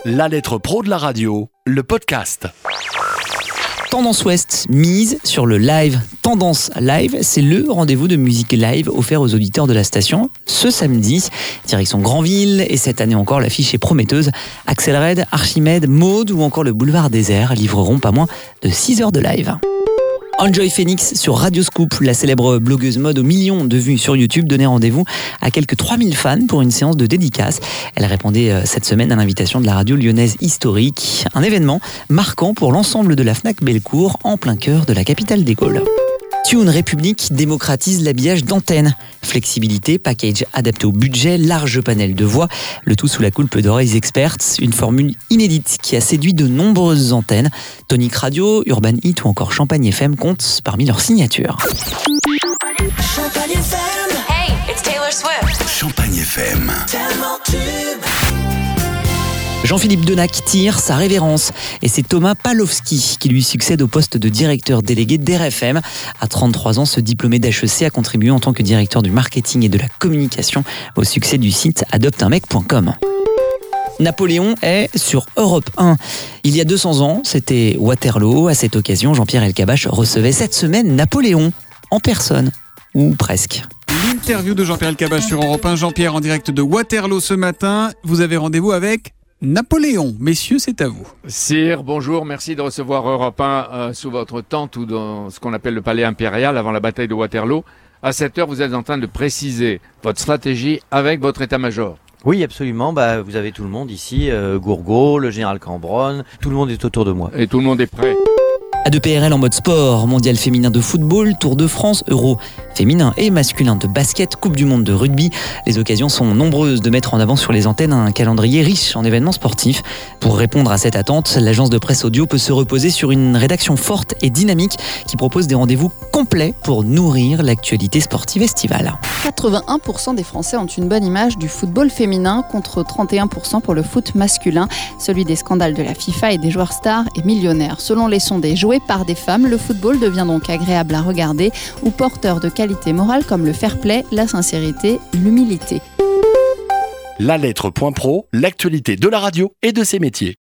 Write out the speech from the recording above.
La lettre pro de la radio, le podcast. Tendance Ouest mise sur le live. Tendance Live, c'est le rendez-vous de musique live offert aux auditeurs de la station ce samedi. Direction Granville, et cette année encore, l'affiche est prometteuse. Axel Red, Archimède, Maud ou encore le Boulevard Désert livreront pas moins de 6 heures de live. Enjoy Phoenix sur Radio Scoop, la célèbre blogueuse mode aux millions de vues sur YouTube, donnait rendez-vous à quelques 3000 fans pour une séance de dédicace. Elle répondait cette semaine à l'invitation de la radio lyonnaise historique, un événement marquant pour l'ensemble de la Fnac Bellecour en plein cœur de la capitale des Gaules. Tune République démocratise l'habillage d'antenne. Flexibilité, package adapté au budget, large panel de voix, le tout sous la coupe d'Oreilles Experts, une formule inédite qui a séduit de nombreuses antennes. Tonic Radio, Urban Hit ou encore Champagne FM comptent parmi leurs signatures. Champagne FM. Hey, it's Taylor Swift. Champagne FM. Tellement tube. Jean-Philippe Denac tire sa révérence et c'est Thomas Palowski qui lui succède au poste de directeur délégué d'RFM. À 33 ans, ce diplômé d'HEC a contribué en tant que directeur du marketing et de la communication au succès du site adopteunmec.com. Napoléon est sur Europe 1. Il y a 200 ans, c'était Waterloo. À cette occasion, Jean-Pierre Elkabbach recevait cette semaine Napoléon en personne, ou presque. L'interview de Jean-Pierre Elkabbach sur Europe 1. Jean-Pierre en direct de Waterloo ce matin. Vous avez rendez-vous avec Napoléon. Messieurs, c'est à vous. Sire, bonjour, merci de recevoir Europe 1 sous votre tente ou dans ce qu'on appelle le palais impérial avant la bataille de Waterloo. À cette heure, vous êtes en train de préciser votre stratégie avec votre état-major. Oui, absolument. Vous avez tout le monde ici, Gourgaud, le général Cambronne, tout le monde est autour de moi. Et tout le monde est prêt. A2PRL en mode sport, mondial féminin de football, Tour de France, Euro féminin et masculin de basket, Coupe du monde de rugby. Les occasions sont nombreuses de mettre en avant sur les antennes un calendrier riche en événements sportifs. Pour répondre à cette attente, l'agence de presse audio peut se reposer sur une rédaction forte et dynamique qui propose des rendez-vous complets pour nourrir l'actualité sportive estivale. 81% des Français ont une bonne image du football féminin contre 31% pour le foot masculin. Celui des scandales de la FIFA et des joueurs stars est millionnaire. Selon les sondés joués par des femmes, le football devient donc agréable à regarder ou porteur de qualités morales comme le fair play, la sincérité, l'humilité. La lettre.pro, l'actualité de la radio et de ses métiers.